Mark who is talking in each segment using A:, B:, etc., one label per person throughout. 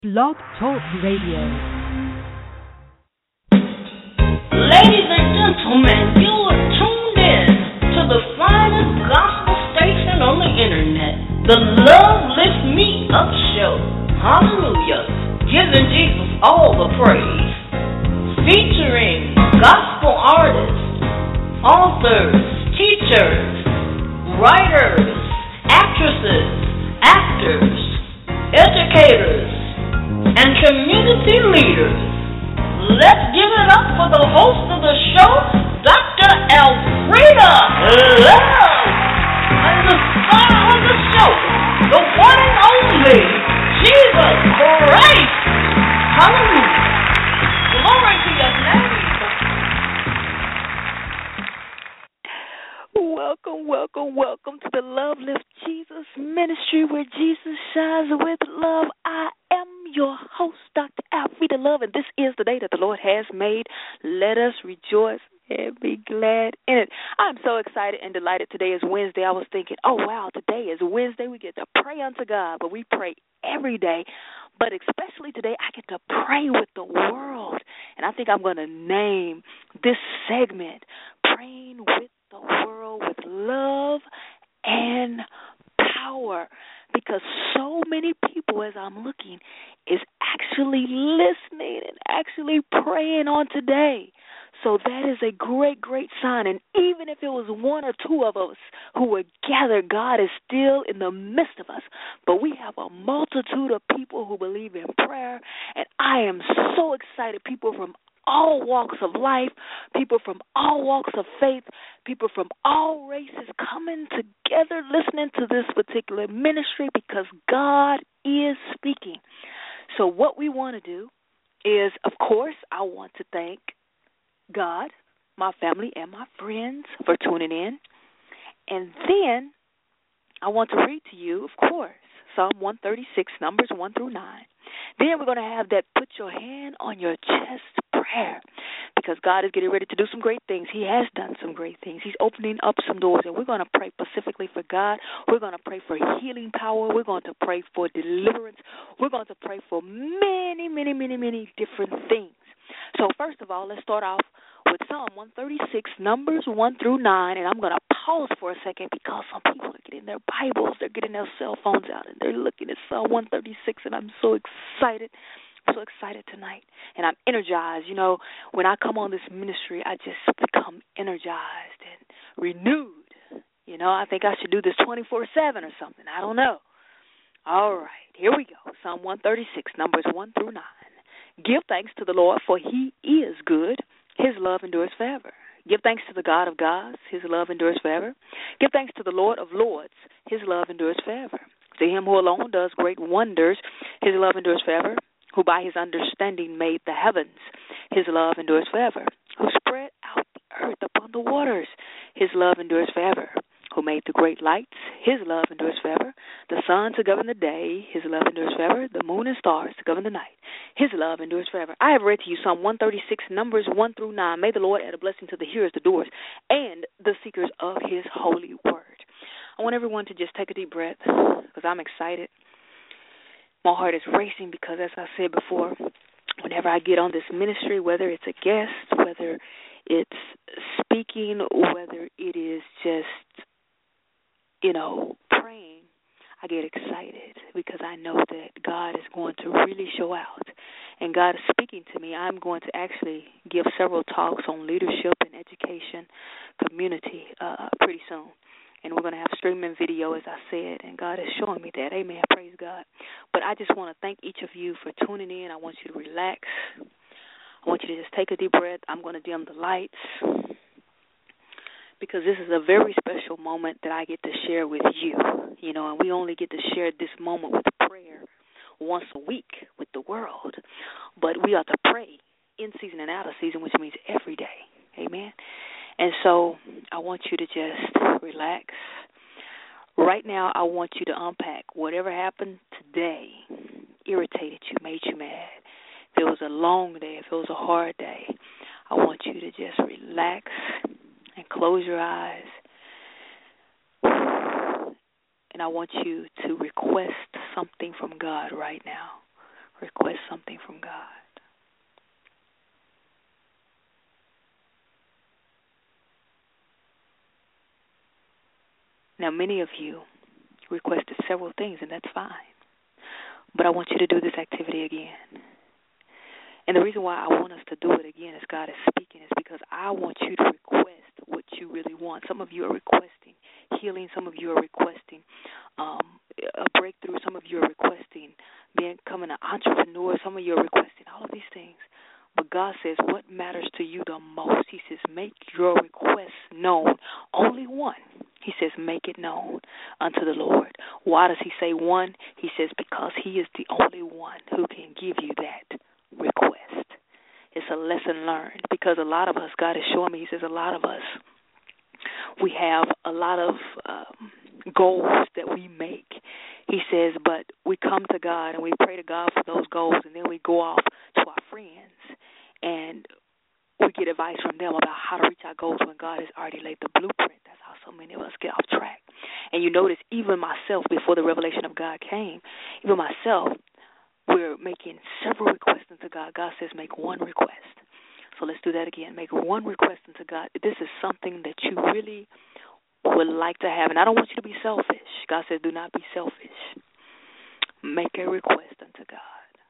A: Blog Talk Radio.
B: Ladies and gentlemen, you are tuned in to the finest gospel station on the internet, the Love Lift Me Up Show. Hallelujah. Giving Jesus all the praise. Featuring gospel artists, authors, teachers, writers, actresses, actors, educators, and community leaders. Let's give it up for the host of the show, Dr. Elfrida Love, and the star of the show, the one and only Jesus Christ. Hallelujah. Glory to your name.
C: Welcome to the Love Lift Jesus Ministry, where Jesus shines with love. I am your host, Dr. Alfreda Love, and this is the day that the Lord has made. Let us rejoice and be glad in it. I'm so excited and delighted. Today is Wednesday. I was thinking, oh, wow, today is Wednesday. We get to pray unto God, but we pray every day. But especially today, I get to pray with the world. And I think I'm going to name this segment, Praying with the World with Love and Power, because so many people, as I'm looking, is actually listening and actually praying on today. So that is a great, great sign. And even if it was one or two of us who were gathered, God is still in the midst of us. But we have a multitude of people who believe in prayer, and I am so excited. People from all walks of life, people from all walks of faith, people from all races coming together listening to this particular ministry because God is speaking. So what we want to do is, of course, I want to thank God, my family, and my friends for tuning in. And then I want to read to you, of course, Psalm 136, Numbers 1 through 9. Then we're going to have that put your hand on your chest prayer, because God is getting ready to do some great things. He has done some great things. He's opening up some doors, and we're going to pray specifically for God. We're going to pray for healing power. We're going to pray for deliverance. We're going to pray for many, many, many, many different things. So first of all, let's start off with Psalm 136, Numbers 1 through 9, and I'm going to pause for a second because some people are getting their Bibles, they're getting their cell phones out, and they're looking at Psalm 136, and I'm so excited. I'm so excited tonight, and I'm energized. You know, when I come on this ministry, I just become energized and renewed. You know, I think I should do this 24/7 or something. I don't know. All right, here we go. Psalm 136, Numbers 1 through 9. Give thanks to the Lord, for he is good. His love endures forever. Give thanks to the God of gods. His love endures forever. Give thanks to the Lord of lords. His love endures forever. To him who alone does great wonders. His love endures forever. Who by his understanding made the heavens. His love endures forever. Who spread out the earth upon the waters. His love endures forever. Who made the great lights. His love endures forever. The sun to govern the day. His love endures forever. The moon and stars to govern the night. His love endures forever. I have read to you Psalm 136, Numbers 1 through 9. May the Lord add a blessing to the hearers, the doers, and the seekers of his holy word. I want everyone to just take a deep breath because I'm excited. My heart is racing because, as I said before, whenever I get on this ministry, whether it's a guest, whether it's speaking, whether it is just, praying, I get excited because I know that God is going to really show out. And God is speaking to me. I'm going to actually give several talks on leadership and education community pretty soon. And we're going to have streaming video, as I said, and God is showing me that. Amen. Praise God. But I just want to thank each of you for tuning in. I want you to relax. I want you to just take a deep breath. I'm going to dim the lights because this is a very special moment that I get to share with you, and we only get to share this moment with prayer once a week with the world. But we are to pray in season and out of season, which means every day. Amen. And so I want you to just relax. Right now, I want you to unpack whatever happened today, irritated you, made you mad. If it was a long day, if it was a hard day, I want you to just relax and close your eyes. And I want you to request something from God right now. request something from God. Now, many of you requested several things, and that's fine. But I want you to do this activity again. And the reason why I want us to do it again as God is speaking is because I want you to request what you really want. Some of you are requesting healing. Some of you are requesting a breakthrough. Some of you are requesting becoming an entrepreneur. Some of you are requesting all of these things. But God says what matters to you the most. He says make your request known. Only one. He says make it known unto the Lord. Why does he say one? He says because he is the only one who can give you that request. It's a lesson learned because a lot of us, God is showing me, he says a lot of us, we have a lot of goals that we make. He says, but we come to God and we pray to God for those goals, and then we go off to our friends and we get advice from them about how to reach our goals when God has already laid the blueprint. That's how so many of us get off track. And you notice even myself, before the revelation of God came, even myself, we're making several requests unto God. God says make one request. So let's do that again. Make one request unto God. This is something that you really would like to have. And I don't want you to be selfish. God says do not be selfish. Make a request unto God.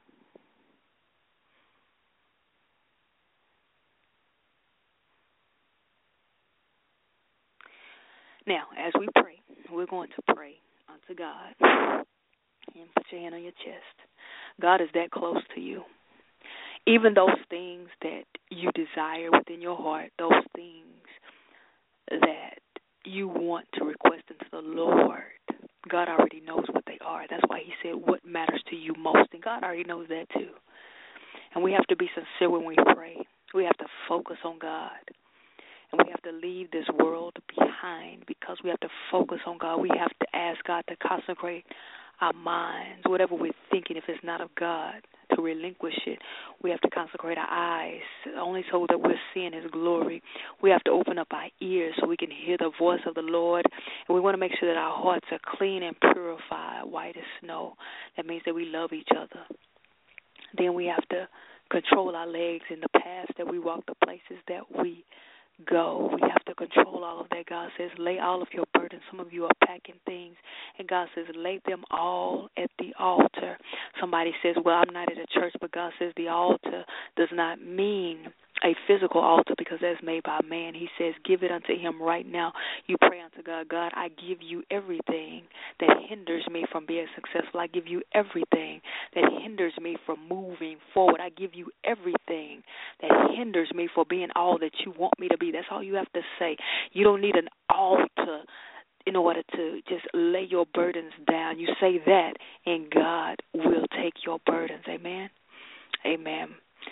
C: Now, as we pray, we're going to pray unto God. And put your hand on your chest. God is that close to you. Even those things that you desire within your heart, those things that you want to request into the Lord, God already knows what they are. That's why he said what matters to you most. And God already knows that too. And we have to be sincere when we pray. We have to focus on God. And we have to leave this world behind because we have to focus on God. We have to ask God to consecrate our minds, whatever we're thinking, if it's not of God, to relinquish it. We have to consecrate our eyes, only so that we're seeing his glory. We have to open up our ears so we can hear the voice of the Lord. And we want to make sure that our hearts are clean and purified, white as snow. That means that we love each other. Then we have to control our legs in the paths that we walk, the places that we go. We have to control all of that. God says, lay all of your burdens. Some of you are packing things, and God says, lay them all at the altar. Somebody says, well, I'm not at a church, but God says the altar does not mean a physical altar because that's made by man. He says, give it unto him right now. You pray unto God, God, I give you everything that hinders me from being successful. I give you everything that hinders me from moving forward. I give you everything that hinders me from being all that you want me to be. That's all you have to say. You don't need an altar in order to just lay your burdens down. You say that, and God will take your burdens. Amen? Amen.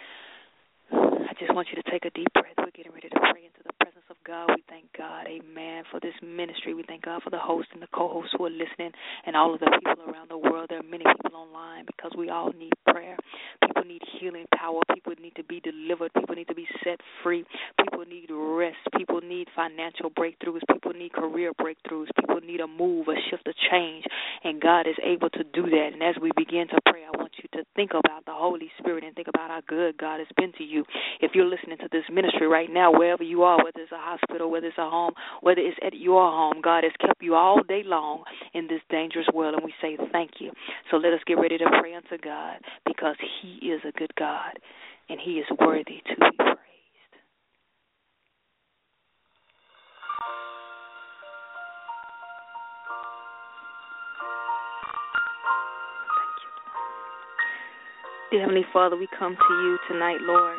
C: I just want you to take a deep breath. We're getting ready to pray into the presence of God. We thank God, amen, for this ministry. We thank God for the host and the co-hosts who are listening and all of the people around the world. There are many people online because we all need prayer. People need healing power. People need to be delivered. People need to be set free. People need rest. People need financial breakthroughs. People need career breakthroughs. People need a move, a shift, a change, and God is able to do that. And as we begin to pray, I want you to think about the Holy Spirit and think about how good God has been to you. If you're listening to this ministry right now, wherever you are, whether it's a hospital, whether it's a home, whether it's at your home, God has kept you all day long in this dangerous world, and we say thank you. So let us get ready to pray unto God because he is a good God, and he is worthy to be praised. Dear Heavenly Father, we come to you tonight, Lord.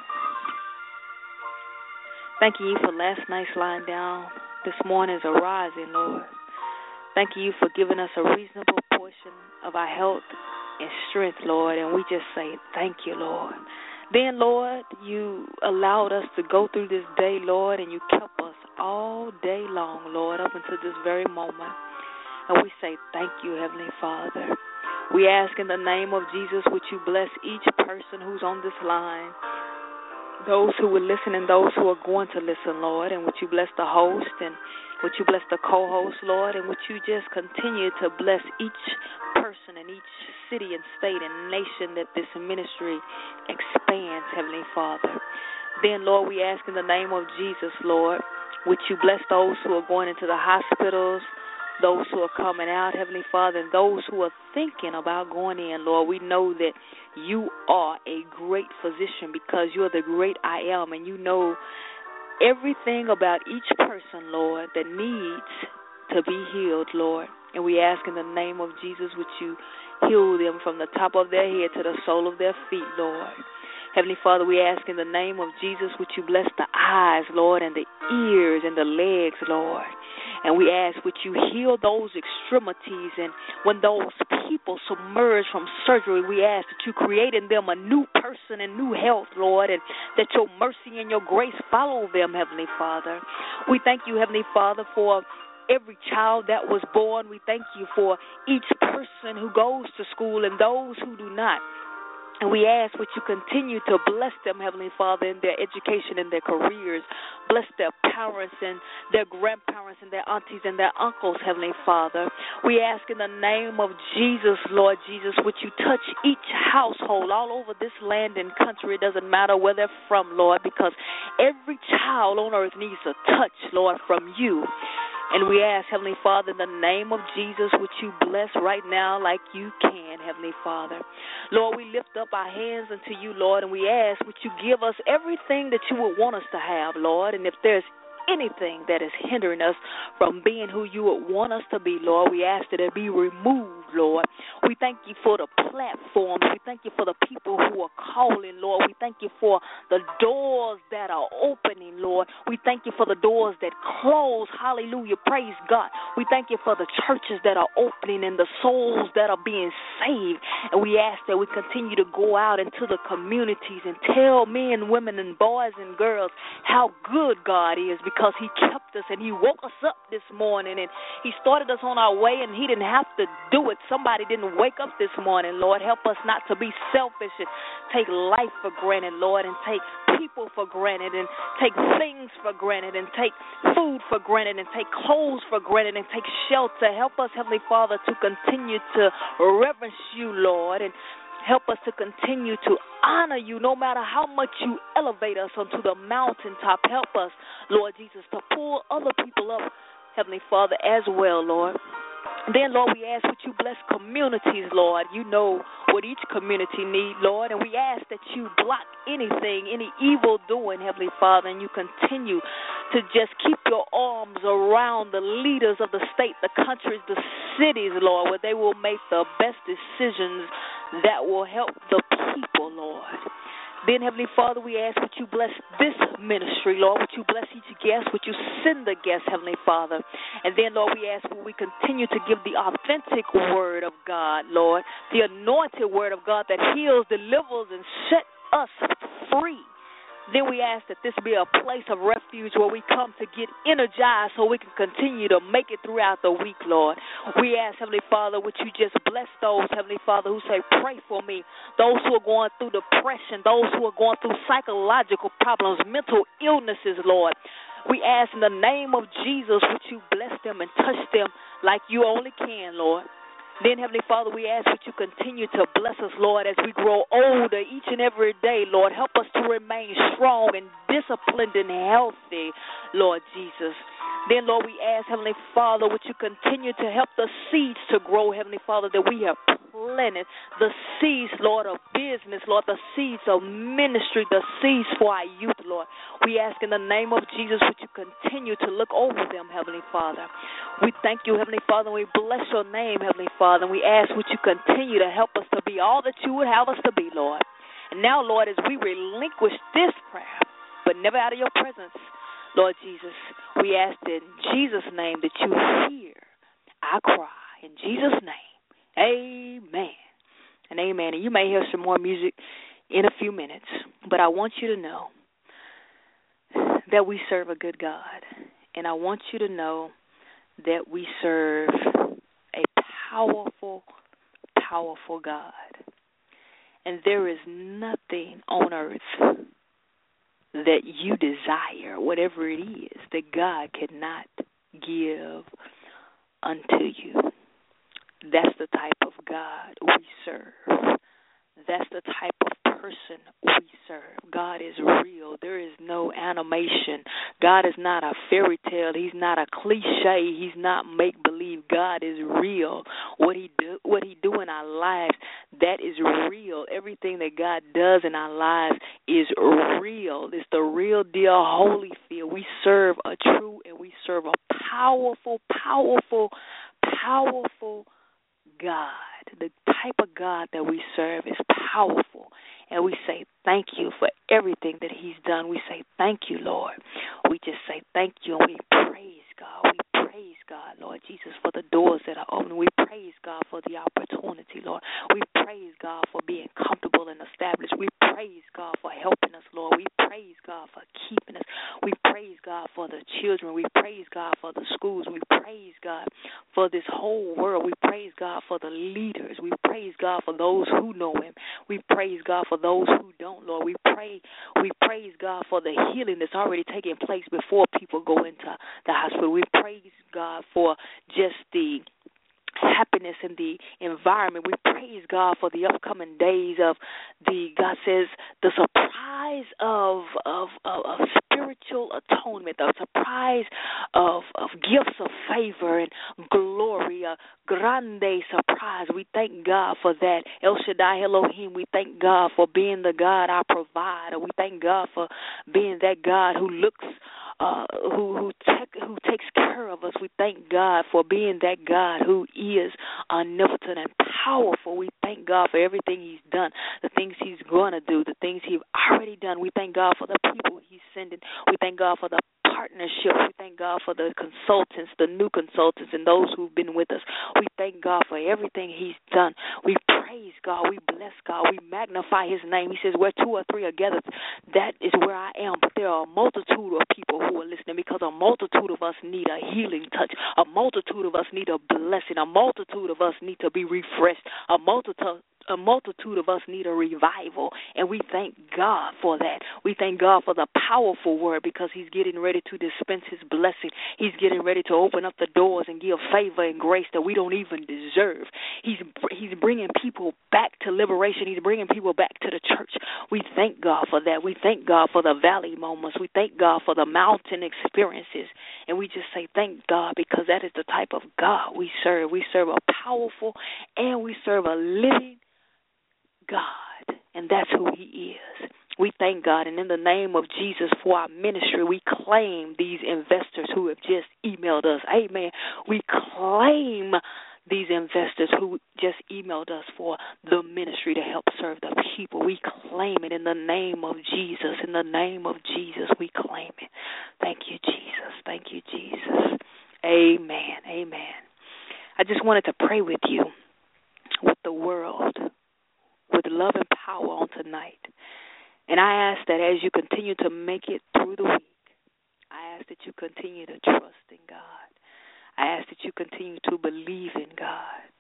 C: Thanking you for last night's lying down, this morning's arising, Lord. Thanking you for giving us a reasonable portion of our health and strength, Lord, and we just say thank you, Lord. Then, Lord, you allowed us to go through this day, Lord, and you kept us all day long, Lord, up until this very moment. And we say thank you, Heavenly Father. We ask in the name of Jesus, would you bless each person who's on this line, those who will listen and those who are going to listen, Lord, and would you bless the host and would you bless the co-host, Lord, and would you just continue to bless each person person in each city and state and nation that this ministry expands, Heavenly Father. Then, Lord, we ask in the name of Jesus, Lord, would you bless those who are going into the hospitals, those who are coming out, Heavenly Father, and those who are thinking about going in, Lord. We know that you are a great physician because you are the great I am, and you know everything about each person, Lord, that needs to be healed, Lord. And we ask in the name of Jesus, would you heal them from the top of their head to the sole of their feet, Lord. Heavenly Father, we ask in the name of Jesus, would you bless the eyes, Lord, and the ears and the legs, Lord. And we ask, would you heal those extremities, and when those people submerge from surgery, we ask that you create in them a new person and new health, Lord, and that your mercy and your grace follow them, Heavenly Father. We thank you, Heavenly Father, for every child that was born. We thank you for each person who goes to school and those who do not. And we ask would you continue to bless them, Heavenly Father, in their education and their careers. Bless their parents and their grandparents and their aunties and their uncles, Heavenly Father. We ask in the name of Jesus, Lord Jesus, would you touch each household all over this land and country. It doesn't matter where they're from, Lord, because every child on earth needs a touch, Lord, from you. And we ask, Heavenly Father, in the name of Jesus, would you bless right now like you can, Heavenly Father. Lord, we lift up our hands unto you, Lord, and we ask, would you give us everything that you would want us to have, Lord. And if there's anything that is hindering us from being who you would want us to be, Lord, we ask that it be removed, Lord. We thank you for the platforms. We thank you for the people who are calling, Lord. We thank you for the doors that are opening, Lord. We thank you for the doors that close. Hallelujah. Praise God. We thank you for the churches that are opening and the souls that are being saved. And we ask that we continue to go out into the communities and tell men, women, and boys and girls how good God is, because he kept us and he woke us up this morning and he started us on our way and he didn't have to do it. Somebody didn't wake up this morning, Lord. Help us not to be selfish and take life for granted, Lord, and take people for granted and take things for granted and take food for granted and take clothes for granted and take shelter. Help us, Heavenly Father, to continue to reverence you, Lord, and help us to continue to honor you no matter how much you elevate us onto the mountaintop. Help us, Lord Jesus, to pull other people up, Heavenly Father, as well, Lord. Then, Lord, we ask that you bless communities, Lord. You know what each community needs, Lord, and we ask that you block anything, any evil doing, Heavenly Father, and you continue to just keep your arms around the leaders of the state, the countries, the cities, Lord, where they will make the best decisions that will help the people, Lord. Then, Heavenly Father, we ask that you bless this ministry, Lord. Would you bless each guest? Would you send the guest, Heavenly Father? And then, Lord, we ask will we continue to give the authentic word of God, Lord, the anointed word of God that heals, delivers, and set us free. Then we ask that this be a place of refuge where we come to get energized so we can continue to make it throughout the week, Lord. We ask, Heavenly Father, would you just bless those, Heavenly Father, who say, pray for me, those who are going through depression, those who are going through psychological problems, mental illnesses, Lord. We ask in the name of Jesus, would you bless them and touch them like you only can, Lord. Then, Heavenly Father, we ask that you continue to bless us, Lord, as we grow older each and every day, Lord. Help us to remain strong and disciplined and healthy, Lord Jesus. Then, Lord, we ask, Heavenly Father, would you continue to help the seeds to grow, Heavenly Father, that we have planted, the seeds, Lord, of business, Lord, the seeds of ministry, the seeds for our youth, Lord. We ask in the name of Jesus, would you continue to look over them, Heavenly Father. We thank you, Heavenly Father, and we bless your name, Heavenly Father, and we ask, would you continue to help us to be all that you would have us to be, Lord. And now, Lord, as we relinquish this prayer, but never out of your presence, Lord Jesus, we ask that in Jesus' name that you hear our cry. In Jesus' name, amen and amen. And you may hear some more music in a few minutes, but I want you to know that we serve a good God. And I want you to know that we serve a powerful, powerful God. And there is nothing on earth that you desire, whatever it is, that God cannot give unto you. That's the type of God we serve. That's the type of person we serve. God is real. There is no animation. God is not a fairy tale. He's not a cliche. He's not make-believe. God is real. What he do in our lives, that is real. Everything that God does in our lives is real. It's the real deal, Holyfield. We serve a true and we serve a powerful God. The type of God that we serve is powerful. And we say thank you for everything that he's done. We say thank you, Lord. We just say thank you, and we praise God. We praise God, Lord Jesus, for the doors that are open. We praise God for the opportunity, Lord. We praise God for being comfortable and established. We praise God for helping us, Lord. We praise God for keeping us. We praise God for the children. We praise God for the schools. We praise God for this whole world. We praise God for the leaders. We praise God for those who know him. We praise God for those who don't, Lord. We praise God for the healing that's already taking place before people go into the hospital. We praise God for just the happiness in the environment. We praise God for the upcoming days of God says, the surprise of spiritual atonement, the surprise of gifts of favor and glory, a grande surprise. We thank God for that. El Shaddai Elohim, we thank God for being the God our provider. We thank God for being that God who looks who takes care of us. We thank God for being that God who is omnipotent and powerful. We thank God for everything he's done, the things he's going to do, the things he's already done. We thank God for the people he's sending. We thank God for the partnerships. We thank God for the consultants, the new consultants, and those who've been with us. We thank God for everything he's done. We praise God. We bless God. We magnify his name. He says, where two or three are gathered, that is where I am. But there are a multitude of people who are listening, because a multitude of us need a healing touch. A multitude of us need a blessing. A multitude of us need to be refreshed. A multitude of us need a revival, and we thank God for that. We thank God for the powerful word, because he's getting ready to dispense his blessing. He's getting ready to open up the doors and give favor and grace that we don't even deserve. He's bringing people back to liberation. He's bringing people back to the church. We thank God for that. We thank God for the valley moments. We thank God for the mountain experiences, and we just say thank God, because that is the type of God we serve. We serve a powerful, and we serve a living God, and that's who he is. We thank God, and in the name of Jesus for our ministry, we claim these investors who have just emailed us. Amen. We claim these investors who just emailed us for the ministry to help serve the people. We claim it in the name of Jesus. In the name of Jesus, we claim it. Thank you, Jesus. Thank you, Jesus. Amen. Amen. I just wanted to pray with you, with the world, with love and power on tonight. And I ask that as you continue to make it through the week, I ask that you continue to trust in God. I ask that you continue to believe in God.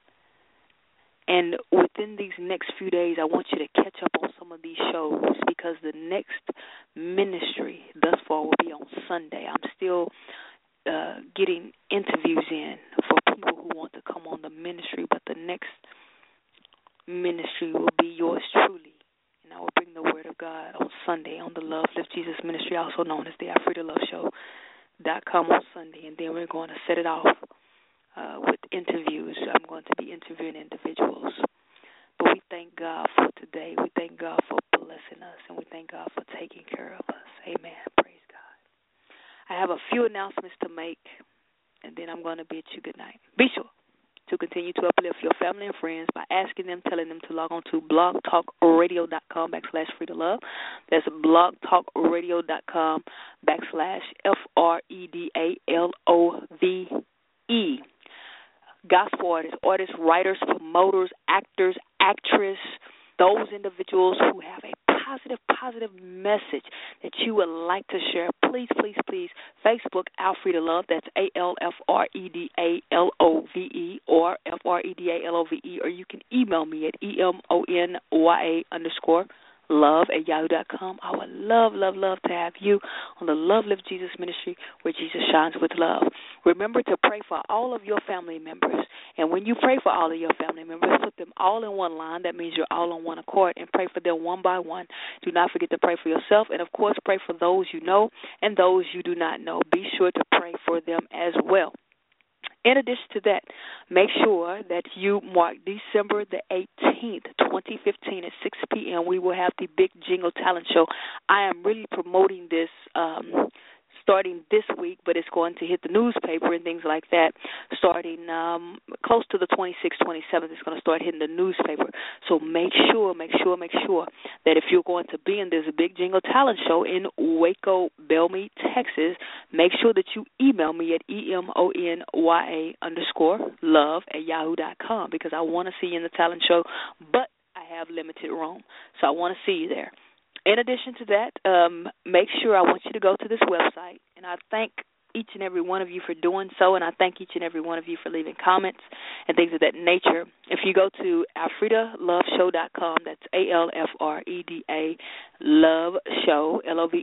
C: And within these next few days, I want you to catch up on some of these shows, because the next ministry thus far will be on Sunday. I'm still getting interviews in for people who want to come on the ministry, but the next ministry will be yours truly. And I will bring the word of God on Sunday on the Love Lift Jesus ministry, also known as the AfreedaLoveShow.com on Sunday. And then we're going to set it off with interviews. I'm going to be interviewing individuals. But we thank God for today. We thank God for blessing us, and we thank God for taking care of us. Amen. Praise God. I have a few announcements to make, and then I'm going to bid you good night. Be sure to continue to uplift your family and friends by asking them, telling them to log on to blogtalkradio.com/freedomlove. That's blogtalkradio.com/FREDALOVE. Gospel artists, writers, promoters, actors, actress, those individuals who have a positive message that you would like to share, please, Facebook Alfreda Love, that's ALFREDALOVE or FREDALOVE, or you can email me at EMONYA_, love@yahoo.com. I would love, love, love to have you on the Love Lift Jesus Ministry, where Jesus shines with love. Remember to pray for all of your family members. And when you pray for all of your family members, put them all in one line. That means you're all on one accord, and pray for them one by one. Do not forget to pray for yourself, and, of course, pray for those you know and those you do not know. Be sure to pray for them as well. In addition to that, make sure that you mark December the 18th, 2015 at 6 p.m. We will have the Big Jingle Talent Show. I am really promoting this starting this week, but it's going to hit the newspaper and things like that starting close to the 26th, 27th. It's going to start hitting the newspaper. So make sure that if you're going to be in this Big Jingle Talent Show in Waco, Belmead, Texas, make sure that you email me at emonya_love@yahoo.com, because I want to see you in the talent show, but I have limited room. So I want to see you there. In addition to that, make sure I want you to go to this website, and I thank each and every one of you for doing so, and I thank each and every one of you for leaving comments and things of that nature. If you go to AlfredaLoveShow.com, that's ALFREDA Loveshow,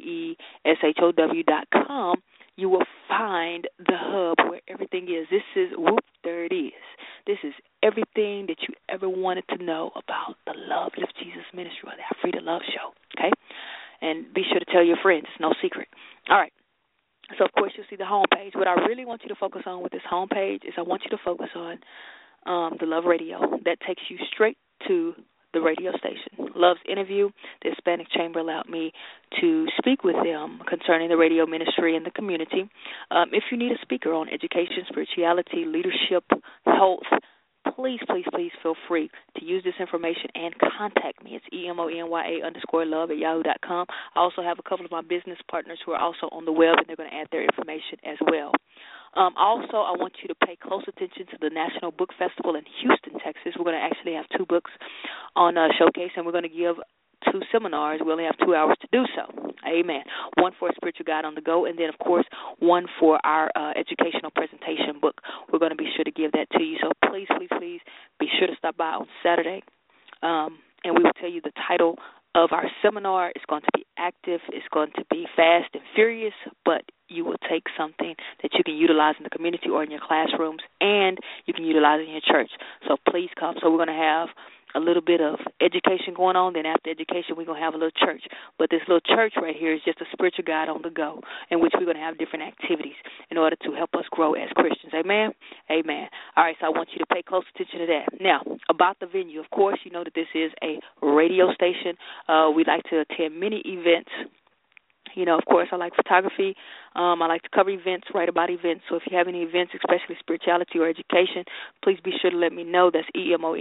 C: LOVESHOW.com, you will find the hub where everything is. This is, there it is. This is everything that you ever wanted to know about the Love Lift Jesus Ministry, or the Alfreda Love Show, okay? And be sure to tell your friends. It's no secret. All right. So, of course, you'll see the homepage. What I really want you to focus on with this homepage is I want you to focus on the Love Radio. That takes you straight to the radio station. Love's interview, the Hispanic Chamber allowed me to speak with them concerning the radio ministry and the community. If you need a speaker on education, spirituality, leadership, health, please feel free to use this information and contact me. It's emonya_love@yahoo.com. I also have a couple of my business partners who are also on the web, and they're going to add their information as well. Also, I want you to pay close attention to the National Book Festival in Houston, Texas. We're going to actually have 2 books on showcase, and we're going to give 2 seminars. We only have 2 hours to do so. Amen. One for a spiritual guide on the go, and then, of course, one for our educational presentation book. We're going to be sure to give that to you. So please be sure to stop by on Saturday, and we will tell you the title of our seminar. It's going to be active. It's going to be fast and furious, but you will take something that you can utilize in the community or in your classrooms, and you can utilize in your church. So please come. So we're going to have a little bit of education going on. Then after education, we're going to have a little church. But this little church right here is just a spiritual guide on the go, in which we're going to have different activities in order to help us grow as Christians. Amen? Amen. All right, so I want you to pay close attention to that. Now, about the venue, of course, you know that this is a radio station. We like to attend many events. You know, of course, I like photography. I like to cover events, write about events. So if you have any events, especially spirituality or education, please be sure to let me know. That's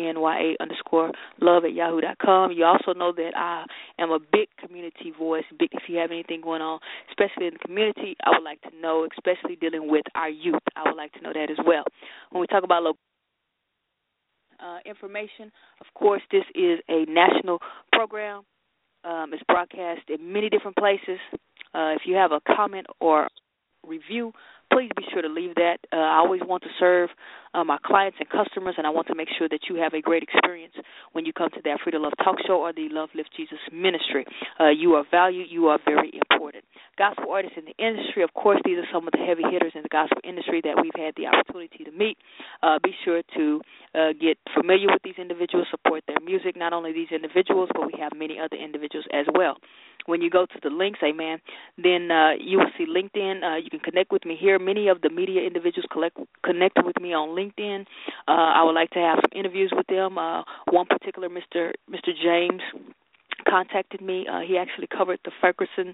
C: emonya_love@yahoo.com. You also know that I am a big community voice. If you have anything going on, especially in the community, I would like to know, especially dealing with our youth. I would like to know that as well. When we talk about local information, of course, this is a national program. It's broadcast in many different places. If you have a comment or review, please be sure to leave that. I always want to serve my clients and customers, and I want to make sure that you have a great experience when you come to the Alfreda Love Talk Show or the Love Lift Jesus Ministry. You are valued. You are very important. Gospel artists in the industry, of course, these are some of the heavy hitters in the gospel industry that we've had the opportunity to meet. Be sure to get familiar with these individuals, support their music, not only these individuals, but we have many other individuals as well. When you go to the links, amen, then you will see LinkedIn. You can connect with me here. Many of the media individuals connect with me on LinkedIn. I would like to have some interviews with them. One particular, Mr. James, contacted me. He actually covered the Ferguson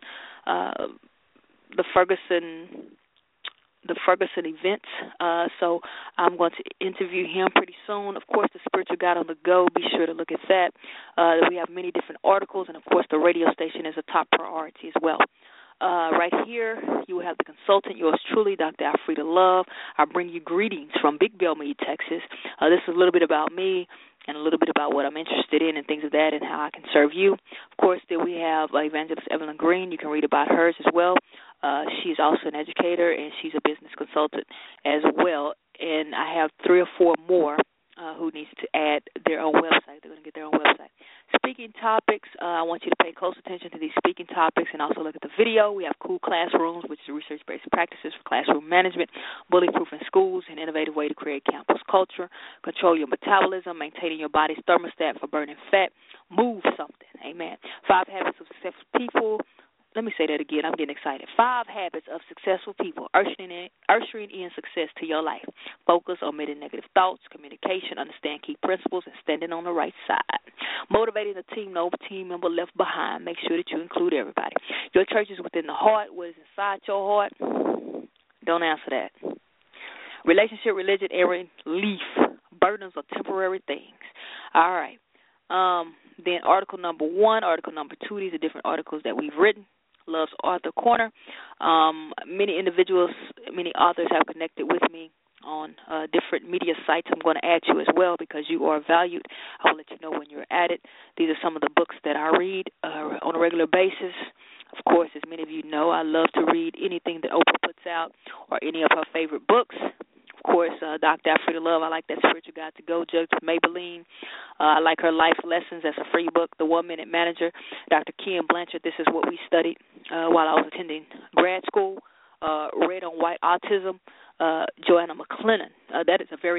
C: events. So I'm going to interview him pretty soon. Of course, the Spiritual Guide on the Go, be sure to look at that. We have many different articles, and, of course, the radio station is a top priority as well. Right here, you will have the consultant, yours truly, Dr. Alfreda Love. I bring you greetings from Big Belmead, Texas. This is a little bit about me and a little bit about what I'm interested in and things of that and how I can serve you. Of course, then we have Evangelist Evelyn Green. You can read about hers as well. She's also an educator, and she's a business consultant as well. And I have 3 or 4 more who needs to add their own website. They're going to get their own website. Speaking topics, I want you to pay close attention to these speaking topics and also look at the video. We have Cool Classrooms, which is research-based practices for classroom management, bully-proof in schools, an innovative way to create campus culture, control your metabolism, maintaining your body's thermostat for burning fat, move something. Amen. 5 habits of successful people. Let me say that again. I'm getting excited. 5 habits of successful people, ushering in success to your life. Focus, omitting negative thoughts, communication, understand key principles, and standing on the right side. Motivating a team, no team member left behind. Make sure that you include everybody. Your church is within the heart. What is inside your heart? Don't answer that. Relationship, religion, every leaf. Burdens are temporary things. All right. Then article number 1, article number 2. These are different articles that we've written. Love's Author Corner. Many individuals, many authors have connected with me on different media sites. I'm going to add you as well because you are valued. I will let you know when you're at it. These are some of the books that I read on a regular basis. Of course, as many of you know, I love to read anything that Oprah puts out or any of her favorite books. Of course, Dr. Afrida Love, I like that Spiritual Guide to Go, Judge Maybelline. I like her Life Lessons. That's a free book, The 1 Minute Manager. Dr. Ken Blanchard, this is what we studied while I was attending grad school. Red on White Autism, Joanna McLennan. That is a very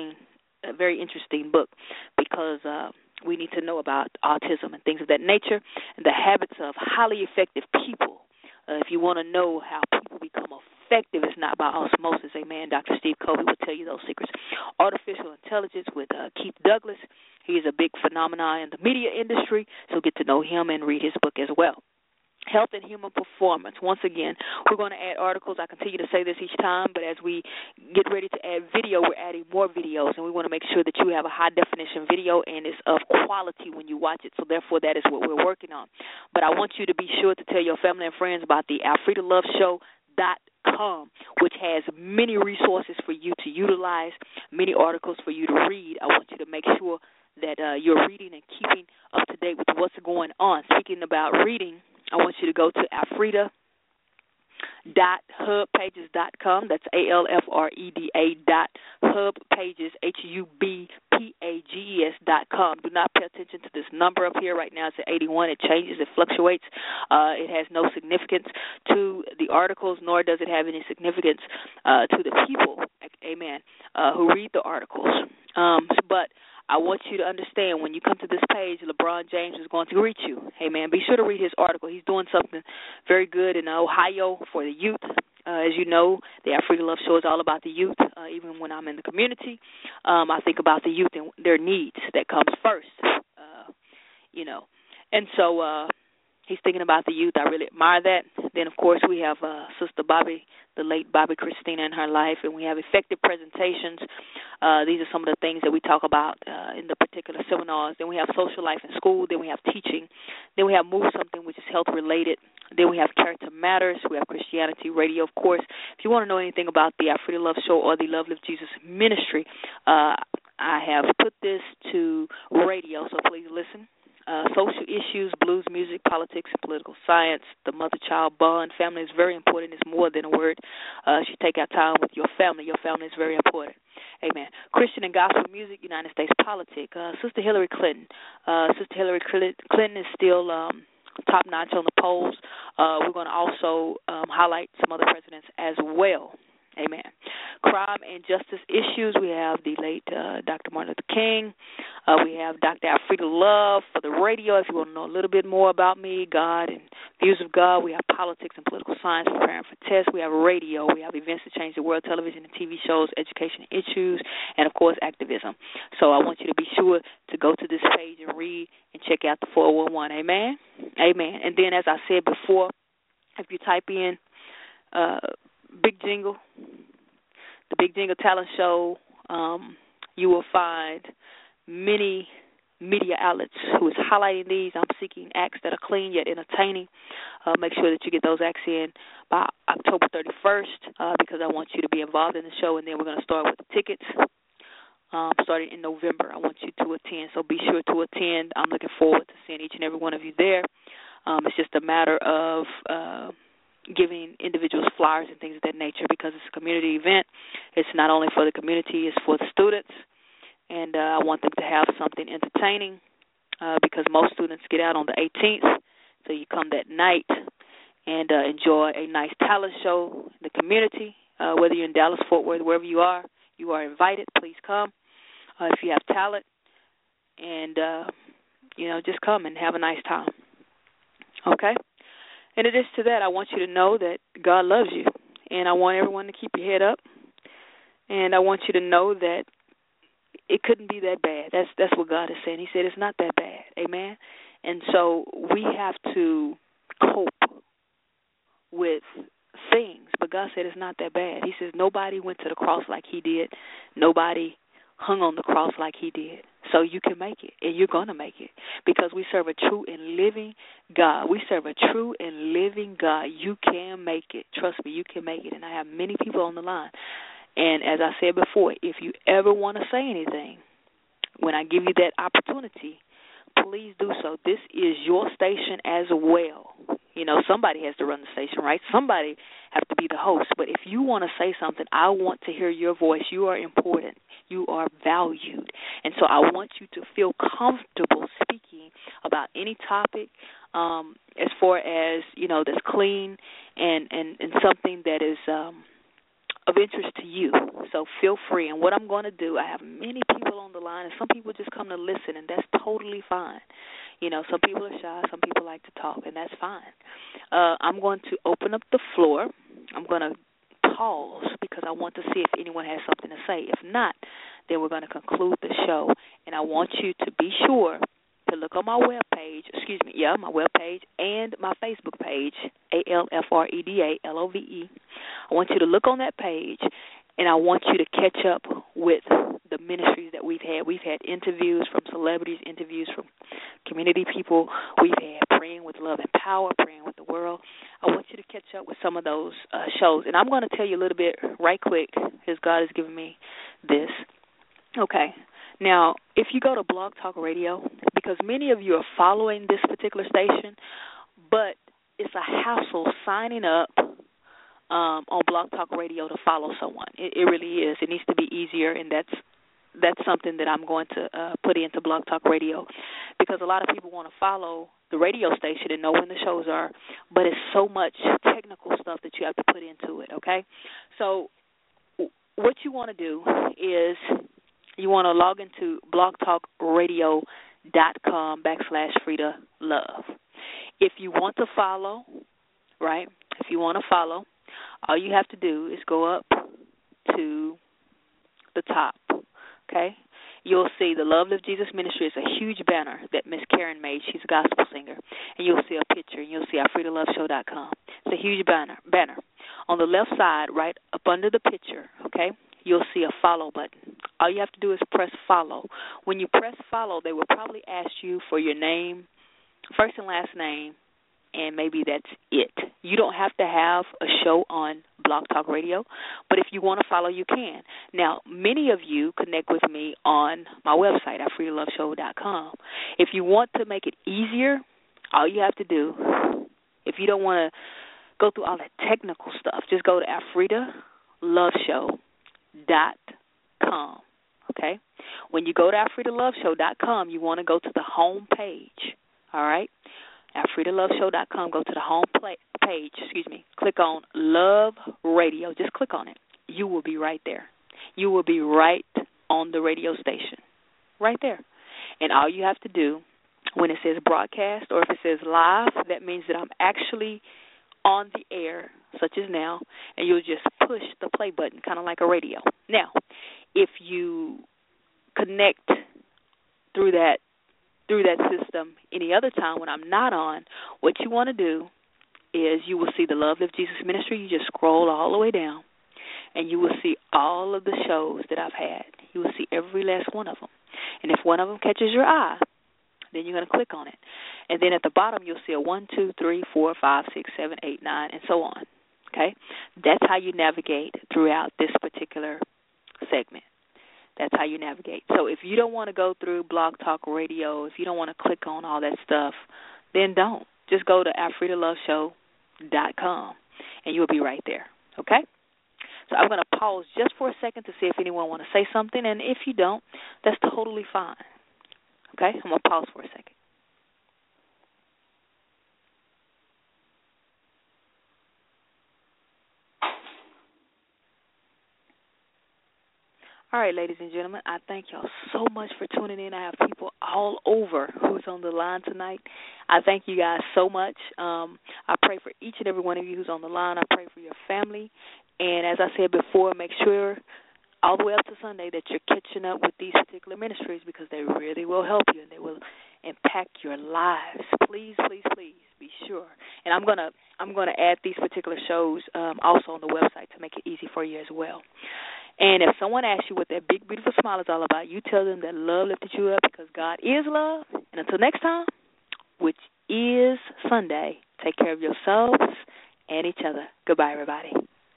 C: interesting book because we need to know about autism and things of that nature and the habits of highly effective people. If you want to know how people become effective, it's not by osmosis. Amen. Dr. Steve Covey will tell you those secrets. Artificial Intelligence with Keith Douglas. He is a big phenomenon in the media industry, so get to know him and read his book as well. Health and Human Performance. Once again, we're going to add articles. I continue to say this each time, but as we get ready to add video, we're adding more videos, and we want to make sure that you have a high-definition video and it's of quality when you watch it, so therefore that is what we're working on. But I want you to be sure to tell your family and friends about the AlfredaLoveShow.com, which has many resources for you to utilize, many articles for you to read. I want you to make sure that you're reading and keeping up to date with what's going on. Speaking about reading, I want you to go to alfreda.hubpages.com. That's ALFREDA.hubpages, HUBPAGES.com. Do not pay attention to this number up here. Right now it's at 81. It changes. It fluctuates. It has no significance to the articles, nor does it have any significance to the people, amen, who read the articles. But I want you to understand when you come to this page, LeBron James is going to greet you. Hey, man, be sure to read his article. He's doing something very good in Ohio for the youth. As you know, the Afrida Love Show is all about the youth. Even when I'm in the community, I think about the youth and their needs. That comes first, And so he's thinking about the youth. I really admire that. Then, of course, we have Sister Bobby, the late Bobby Christina in her life, and we have effective presentations. These are some of the things that we talk about in the particular seminars. Then we have social life in school. Then we have teaching. Then we have Move Something, which is health-related. Then we have Character Matters. We have Christianity Radio, of course. If you want to know anything about the Afrida Love Show or the Love Lift Jesus Ministry, I have put this to radio, so please listen. Social issues, blues music, politics, and political science, the mother-child bond. Family is very important. It's more than a word. You should take out time with your family. Your family is very important. Amen. Christian and gospel music, United States politics. Sister Hillary Clinton. Sister Hillary Clinton is still top-notch on the polls. We're going to also highlight some other presidents as well. Amen. Crime and justice issues. We have the late Dr. Martin Luther King. We have Dr. Afrida Love for the radio. If you want to know a little bit more about me, God and views of God. We have politics and political science, preparing for tests. We have radio. We have events that change the world, television and TV shows, education issues, and, of course, activism. So I want you to be sure to go to this page and read and check out the 411. Amen? Amen. And then, as I said before, if you type in Big Jingle, the Big Jingle Talent Show, you will find many media outlets who is highlighting these. I'm seeking acts that are clean yet entertaining. Make sure that you get those acts in by October 31st because I want you to be involved in the show, and then we're going to start with the tickets starting in November. I want you to attend, so be sure to attend. I'm looking forward to seeing each and every one of you there. It's just a matter of giving individuals flyers and things of that nature because it's a community event. It's not only for the community, it's for the students. and I want them to have something entertaining because most students get out on the 18th, so you come that night and enjoy a nice talent show in the community. Whether you're in Dallas, Fort Worth, wherever you are invited. Please come if you have talent, and just come and have a nice time. Okay? In addition to that, I want you to know that God loves you, and I want everyone to keep your head up, and I want you to know that it couldn't be that bad. That's what God is saying. He said it's not that bad. Amen? And so we have to cope with things, but God said it's not that bad. He says nobody went to the cross like he did. Nobody hung on the cross like he did. So you can make it, and you're going to make it, because we serve a true and living God. We serve a true and living God. You can make it. Trust me, you can make it. And I have many people on the line. And as I said before, if you ever want to say anything, when I give you that opportunity, please do so. This is your station as well. Somebody has to run the station, right? Somebody has to be the host. But if you want to say something, I want to hear your voice. You are important. You are valued. And so I want you to feel comfortable speaking about any topic as far as, that's clean and something that is of interest to you. So feel free. And what I'm going to do, I have many people on the line, and some people just come to listen, and that's totally fine. Some people are shy, some people like to talk, and that's fine. I'm going to open up the floor. I'm going to pause because I want to see if anyone has something to say. If not, then we're going to conclude the show. And I want you to be sure to look on my webpage, my webpage and my Facebook page, ALFREDA, LOVE. I want you to look on that page, and I want you to catch up with the ministries that we've had. We've had interviews from celebrities, interviews from community people. We've had Praying with Love and Power, Praying with the World. I want you to catch up with some of those shows. And I'm going to tell you a little bit right quick, as God has given me this. Okay. Now, if you go to Blog Talk Radio, because many of you are following this particular station, but it's a hassle signing up on Blog Talk Radio to follow someone. It really is. It needs to be easier, and that's something that I'm going to put into Blog Talk Radio, because a lot of people want to follow the radio station and know when the shows are, but it's so much technical stuff that you have to put into it, okay? So what you want to do is you want to log into blogtalkradio.com/Frida Love. If you want to follow, right, all you have to do is go up to the top, okay? You'll see the Love Lift Jesus Ministry is a huge banner that Miss Karen made. She's a gospel singer. And you'll see a picture, and you'll see FridaLoveShow.com. It's a huge banner. On the left side, right up under the picture, okay, you'll see a follow button. All you have to do is press follow. When you press follow, they will probably ask you for your name, first and last name, and maybe that's it. You don't have to have a show on Blog Talk Radio, but if you want to follow, you can. Now, many of you connect with me on my website at FridaLoveShow.com. If you want to make it easier, all you have to do, if you don't want to go through all that technical stuff, just go to FridaLoveShow.com, okay? When you go to FridaLoveShow.com, you want to go to the home page, all right? At FridaLoveShow.com, go to the home page, click on Love Radio. Just click on it. You will be right there. You will be right on the radio station, right there. And all you have to do, when it says broadcast or if it says live, that means that I'm actually on the air, such as now, and you'll just push the play button, kind of like a radio. Now, if you connect through that system any other time when I'm not on, what you want to do is you will see the Love Lift Jesus Ministry. You just scroll all the way down, and you will see all of the shows that I've had. You will see every last one of them. And if one of them catches your eye, then you're going to click on it. And then at the bottom, you'll see a 1, 2, 3, 4, 5, 6, 7, 8, 9, and so on. Okay? That's how you navigate throughout this particular segment. That's how you navigate. So if you don't want to go through Blog Talk Radio, if you don't want to click on all that stuff, then don't. Just go to FridaLoveShow.com, and you'll be right there. Okay? So I'm going to pause just for a second to see if anyone want to say something, and if you don't, that's totally fine. Okay? I'm going to pause for a second. All right, ladies and gentlemen, I thank y'all so much for tuning in. I have people all over who's on the line tonight. I thank you guys so much. I pray for each and every one of you who's on the line. I pray for your family. And as I said before, make sure all the way up to Sunday that you're catching up with these particular ministries, because they really will help you and they will impact your lives. Please, please, please be sure. And I'm gonna add these particular shows also on the website to make it easy for you as well. And if someone asks you what that big, beautiful smile is all about, you tell them that love lifted you up, because God is love. And until next time, which is Sunday, take care of yourselves and each other. Goodbye, everybody.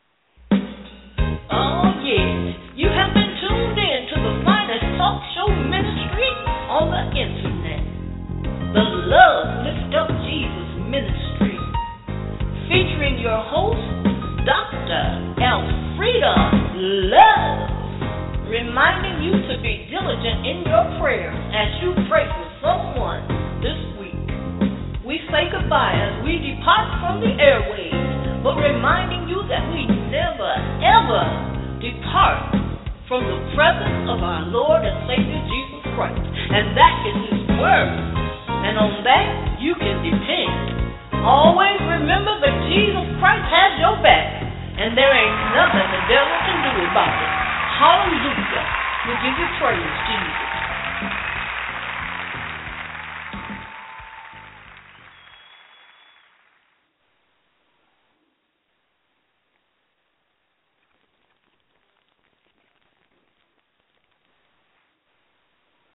B: Oh, yeah. You have been tuned in to the finest talk show ministry on the internet. The Love Lift Up Jesus Ministry. Featuring your host, Dr. Elfrida Love, reminding you to be diligent in your prayers as you pray for someone this week. We say goodbye as we depart from the airwaves, but reminding you that we never, ever depart from the presence of our Lord and Savior Jesus Christ, and that is His Word, and on that you can depend. Always remember that Jesus Christ has your back, and there ain't nothing the devil can do about it. Hallelujah. We give you praise, Jesus.